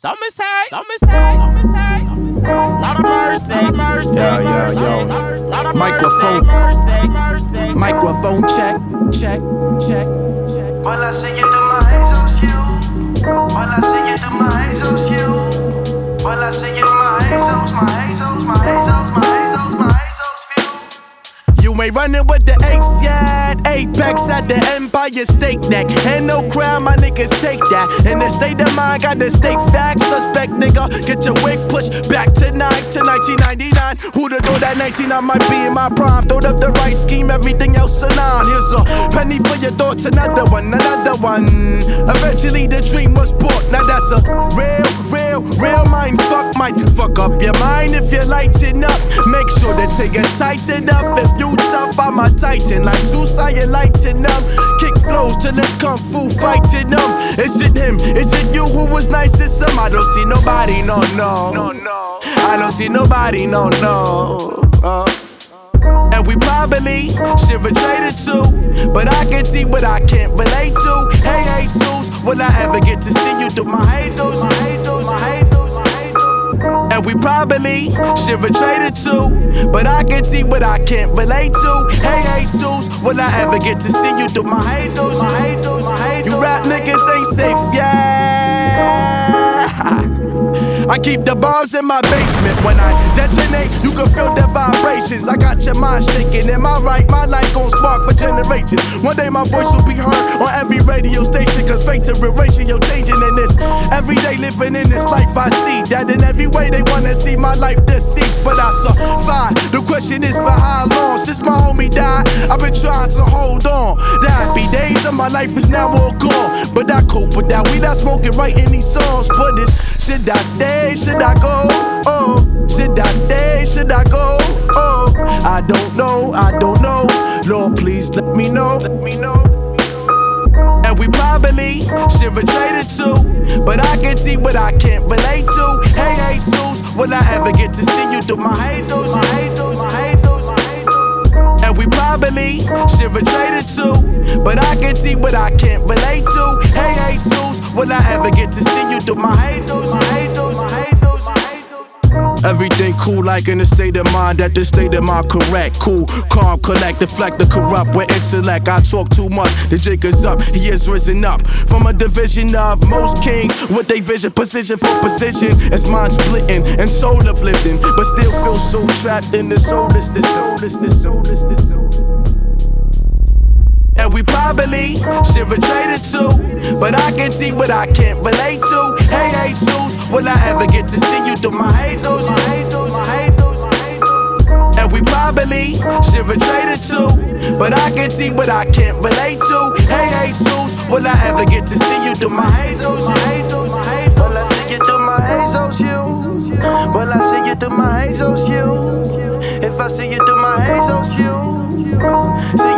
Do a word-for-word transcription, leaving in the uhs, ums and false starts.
Some me say, some me say, some me say, lot of mercy, mercy, Yo, yo, yo. lot of Microphone. mercy, mercy. Microphone check, check, check, check. Voilà, c'est que de my Jesus, you. Voilà, c'est que de my Jesus, you. Voilà, c'est que my Jesus, my Jesus, my Jesus, my Jesus, my Jesus, you. You ain't running with the apes yet. Apex at the Empire State Neck. Ain't no crime, my niggas take that. In the state of mind, got the state facts. Suspect nigga, get your wig pushed back tonight to nineteen ninety-nine. Who'da thought that nineteen I might be in my prime? Thought up the right scheme, everything else anon. Here's a penny for your thoughts, another one, another one. Eventually the dream was bought. Now that's a real, real, real mind fuck. Might fuck up your mind if you lighten up. Make sure the ticket's tight enough. If you tough, I'm a titan. Like Zeus, I lighten up. Kick flows till it's kung fu fighting them. Is it him? Is it you who was nice to some? I don't see nobody, no, no, no, no. I don't see nobody, no, no. Uh. And we probably should have traded too, but I can see what I can't relate to. Hey, Jesus, will I ever get to see you through my Jesus, my Jesus, my Jesus, my Jesus? And we probably should have traded too, but I can see what I can't relate to. Hey, Jesus, will I ever get to see you through my Jesus, my Jesus, my Jesus? You rap niggas ain't safe, yeah. I keep the bombs in my basement. When I detonate, you can feel the vibrations. I got your mind shaking. Am I right? My life gon' spark for generations. One day my voice will be heard on every radio station. Cause fate to ratio changing in this everyday living in this life. I see that in every way they wanna see my life deceased. But I survive. The question is for how long? Since my homie died, I've been trying to hold on. The happy days of my life is now all gone. But I cope with that weed I smoking right in these songs. But it's should I stay? Should I go? Oh, should I stay? Should I go? Oh, I don't know, I don't know. Lord, please let me know, let me know. And we probably should have traded too, but I can see what I can't relate to. Hey, Jesus, will I ever get to see you through my Jesus, my Jesus, my Jesus, my Jesus? And we probably should have traded too, but I can see what I can't relate to. Hey, Jesus, will I ever get to see you through my Jesus, my Jesus, my Jesus, my Jesus? Everything cool like in a state of mind, that the state of mind correct. Cool, calm, collect, deflect the corrupt with intellect. I talk too much, the jig is up, he is risen up from a division of most kings with they vision, position for position. It's mind splitting and soul uplifting, but still feel so trapped in the soulless, this soulless, this soulless, this soulless. And we probably should have traded too, but I can see what I can't relate to. Hey, Jesus, will I ever get to see you through my Jesus, my Jesus, my Jesus, my Jesus? And we probably should have traded too, but I can see what I can't relate to. Hey, Jesus, will I ever get to see you through my Jesus, my Jesus, my Jesus? Well, I see you through my Jesus, you. Well, I see you through my Jesus, you. If I see you through my Jesus, you. See